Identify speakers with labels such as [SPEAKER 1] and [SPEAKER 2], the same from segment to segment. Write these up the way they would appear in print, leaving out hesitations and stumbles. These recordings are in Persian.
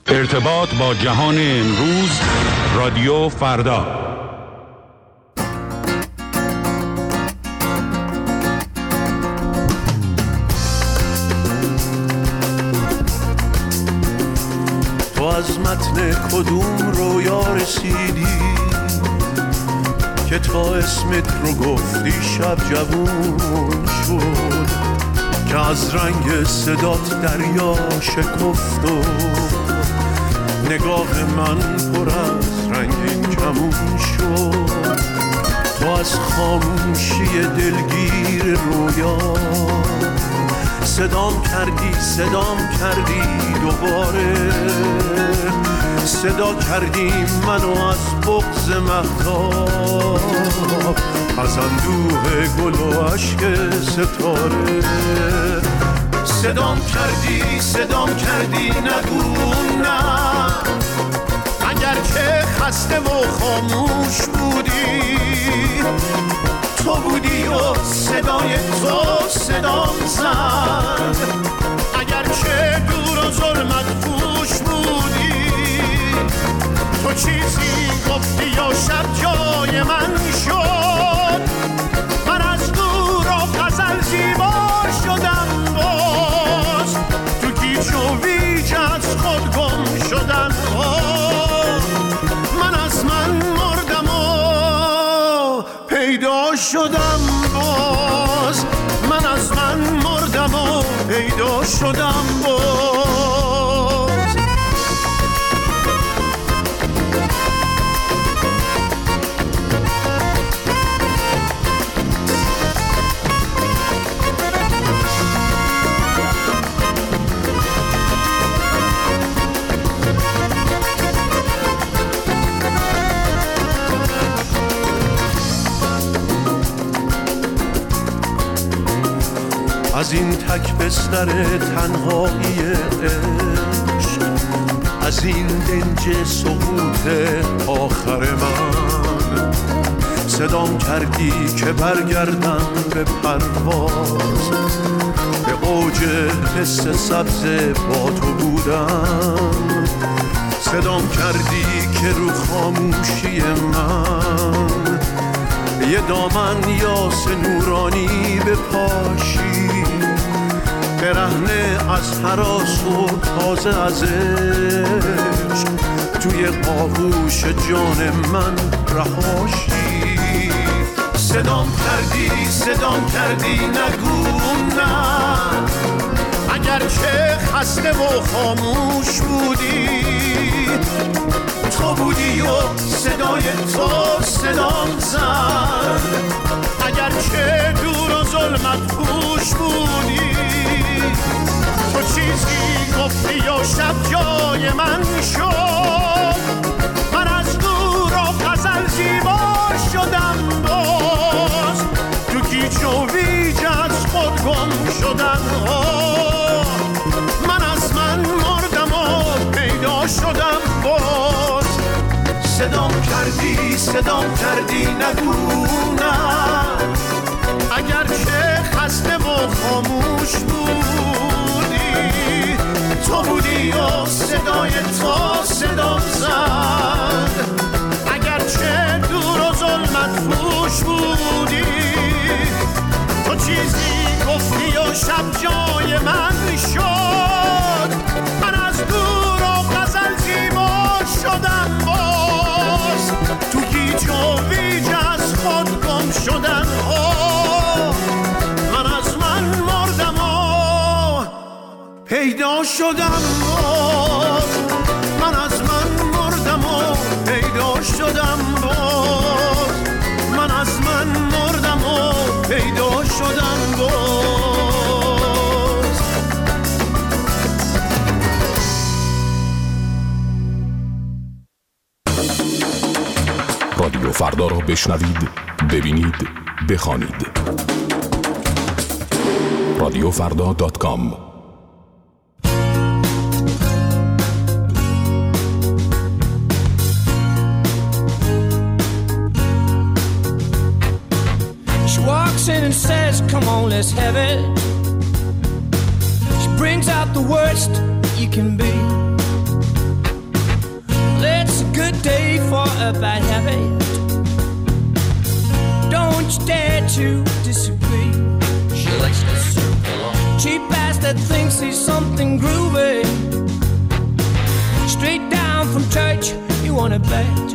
[SPEAKER 1] ارتباط با جهان امروز، رادیو فردا.
[SPEAKER 2] تو از متن کدوم رویا رسیدی که تا اسمت رو گفتی شب جوون شد، که از رنگ صدات دریا شکفت و نگاه من پر از رنگین کمون شد. تو از خاموشی دلگیر رویا صدام کردی دوباره، صدا کردی منو از بغض مهتاب، از اندوه گل و عشق ستاره. صدام کردی نگو نه، اگر که خسته و خاموش بودی، تو بودی و صدای تو صدام زد. اگر که دور و ظلمت پوش بودی، تو چیزی گفتی و شب جای من شد. من از دور و غزل زیبا شدم، باز تو گیج و ویج از خود گم شدم. من از من مردم و پیدا شدم، باز من از من مردم و پیدا شدم باز. از این تک بستر تنهایی عشق، از این دنج سقوط آخر من، صدام کردی که برگردم به پرواز، به اوج حس سبز با تو بودم. صدام کردی که رو خاموشی من یه دامن یاس نورانی بپاشی، برهنه از هراس و تازه از عشق توی آغوش جان من رهاشی. صدام کردی نگو نه، اگر که خسته و خاموش بودی، تو بودی و صدای تو صدام زد. اگر که دور و ظلمت پوش بودی، تو چیزی گفتی و شب جای من شد. من از دور و غزل زیبا شدم، باز تو گیج و ویج از خود گم شدم. من از من مردم و پیدا شدم باز. صدام کردی نگو نه، اگر که خسته و خاموش بودی، تو بودی و صدای تو صدام زد. اگر که دور و ظلمت پوش بودی، تو چیزی گفتی و شب جای من شد. من از دور و غزل زیبا شدم باز، تو گیج و ویج از خود گم شدم. من از من مردم و پیدا شدم باز. من از من مردم و پیدا شدم باز. من از من مردم و پیدا شدم باز.
[SPEAKER 3] رادیو فردا را بشنوید، ببینید، بخوانید. رادیوفردا.com.
[SPEAKER 4] She walks in and says, come on, let's have it. She brings out the worst you can be. from church, you wanna bet.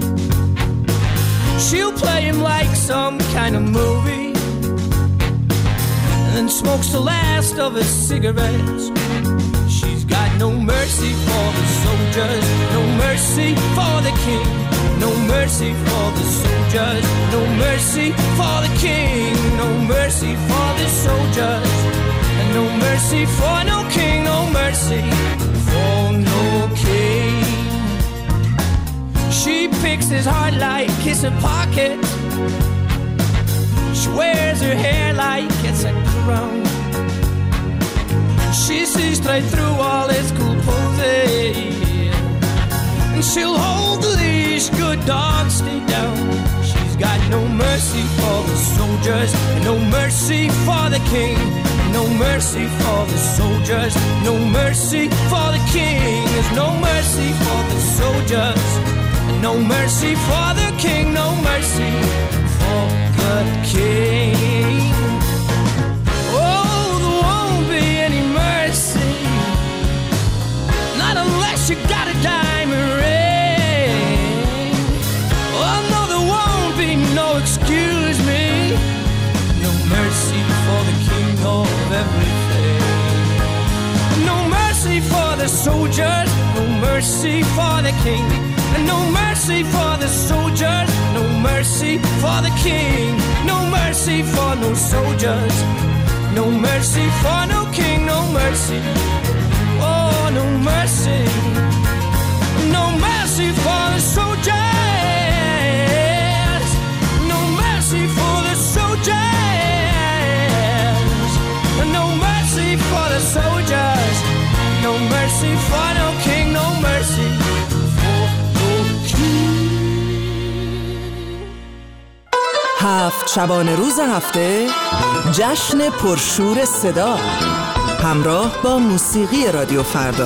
[SPEAKER 4] She'll play him like some kind of movie, and then smokes the last of his cigarettes. She's got no mercy for the soldiers, no mercy for the king, no mercy for the soldiers, no mercy for the king, no mercy for the soldiers, and no mercy for no king, no mercy for no king. She picks his heart like it's a pocket. She wears her hair like it's a crown. She sees straight through all his cool poses, and she'll hold the leash, good dogs stay down. She's got no mercy for the soldiers, no mercy for the king, no mercy for the soldiers, no mercy for the king. There's no mercy for the soldiers, no mercy for the king, no mercy for the king. Oh, there won't be any mercy, not unless you got a diamond ring. Oh no, there won't be no excuse me, no mercy for the king of everything. No mercy for the soldiers, no mercy for the king, and no mercy for the soldiers, no mercy for the king, no mercy for no soldiers, no mercy for no king, no mercy, oh no mercy, no mercy for the soldiers, no mercy for the soldiers, no mercy for the soldiers, no mercy for no king, no mercy.
[SPEAKER 5] هفت شبانه روز هفته جشن پرشور صدا همراه با موسیقی رادیو فردا.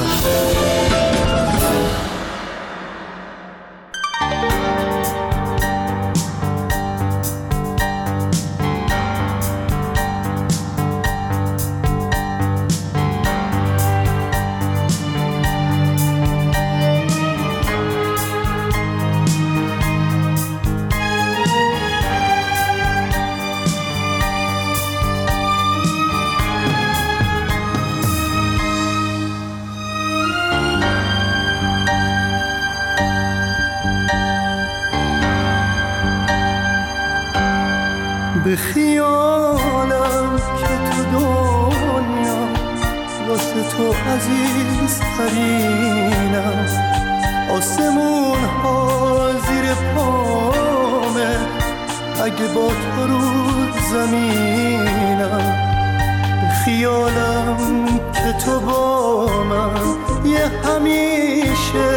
[SPEAKER 2] به خیالم که تو دنیا واسه تو عزیزترینم، آسمون ها زیر پامه اگه با تو رو زمینم. به خیالم که تو با من یه همیشه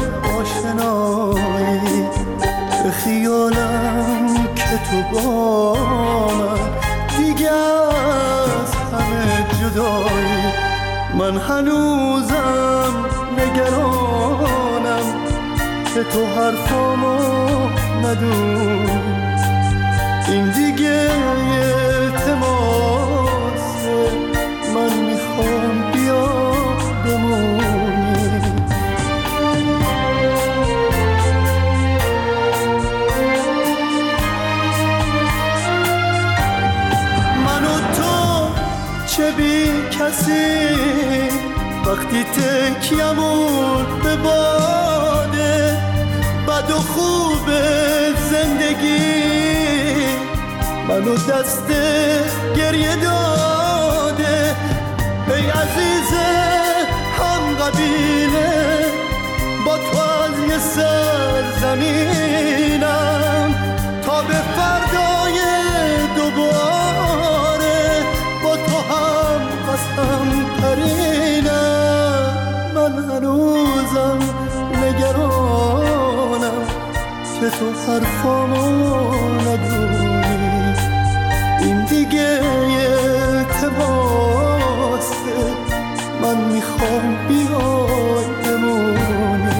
[SPEAKER 2] آشنایی، به خیالم که تو با من دیگه از همه جدایی. من هنوزم نگرانم که تو حرفامو ندونی، این دیگه التماسه، من میخوام بیا بمونی. چه بی کسی وقتی تکیمون به باده، بد و خوب زندگی منو دست گریه داده. ای عزیز هم قبیله با تو از یه سرزمینم تا به فردای دوباره با تو هم قسم ترینم. من هنوزم نگرانم که تو حرفامو ندونی، این دیگه التماسه، من میخوام بیای بمونی.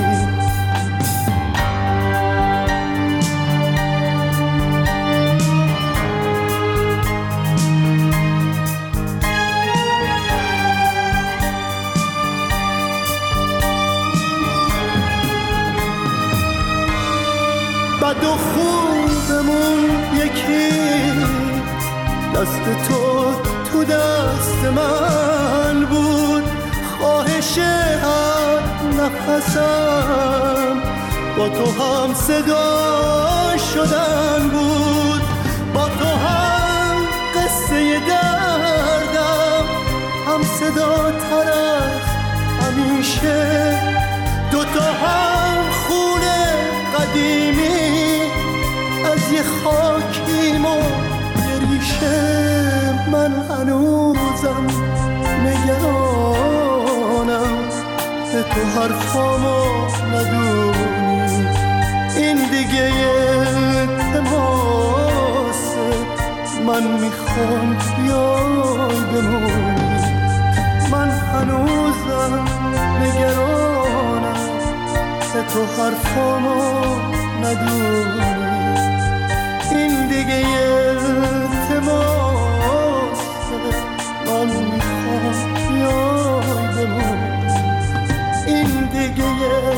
[SPEAKER 2] بد و خوبمون یکی، دست تو دست من بود. خواهش هر نفسم با تو هم صدا شدن بود، با تو هم قصه دردم هم صدا تر از همیشه. دوتا هم خونه قدیمی از یه خاکیم و یه ریشه. من هنوزم نگرانم که تو حرفامو ندونی، این دیگه التماسه، من میخوام بیای بمونی. من هنوزم نگرانم که تو حرفامو ندونی، این دیگه التماسه، من میخوام بیای بمونی. این دیگه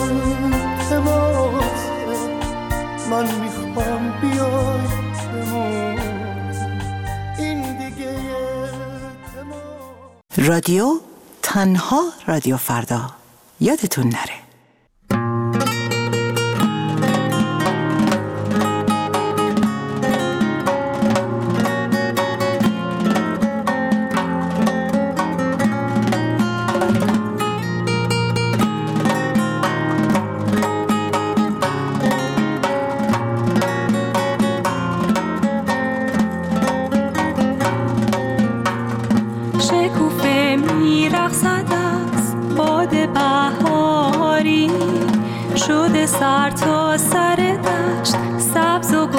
[SPEAKER 2] التماسه، من میخوام بیای بمونی. این دیگه التماسه.
[SPEAKER 5] رادیو تنها رادیو فردا، یادتون نره.
[SPEAKER 6] شده سر تا سر دشت سبز و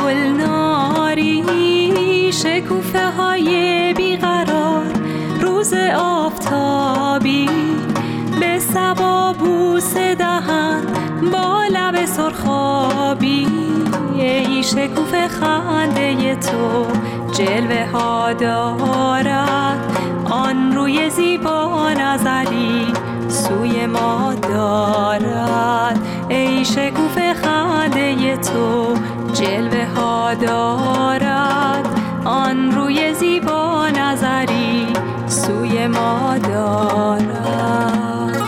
[SPEAKER 6] گلناری، شکوفه های بیقرار روز آفتابی به صبا بوسه دهن با لب سرخابی. ای شکوفه خنده تو جلوه ها دارد، آن روی زیبا نظری سوی ما دارد. ای شکوفه خنده تو جلوه ها دارد، آن روی زیبا نظری سوی ما دارد.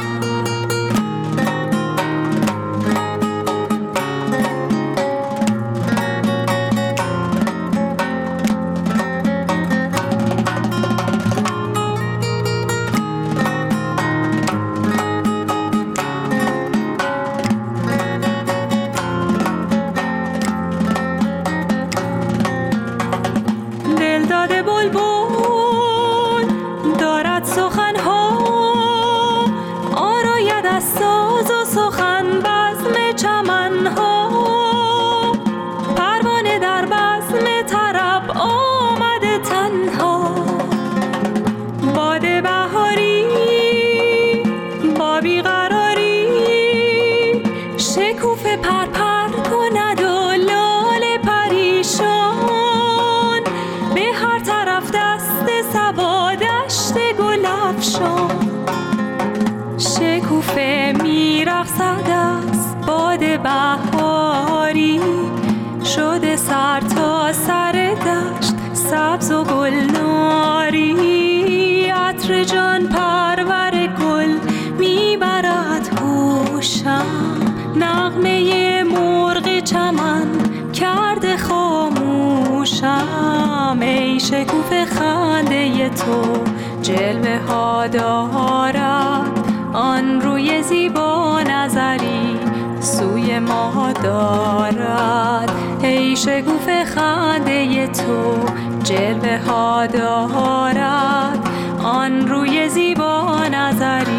[SPEAKER 6] شکوفه میرقصد از باد بهاری، شده سر تا سر دشت سبز و گلناری. عطر جان پرور گل میبرد هوشم، نغمه مرغ چمن کرده خاموشم. ای شکوفه خنده تو جلوه ها دارد، آن روی زیبا نظری سوی ما دارد. ای شکوفه خنده تو جلوه ها دارد، آن روی زیبا نظری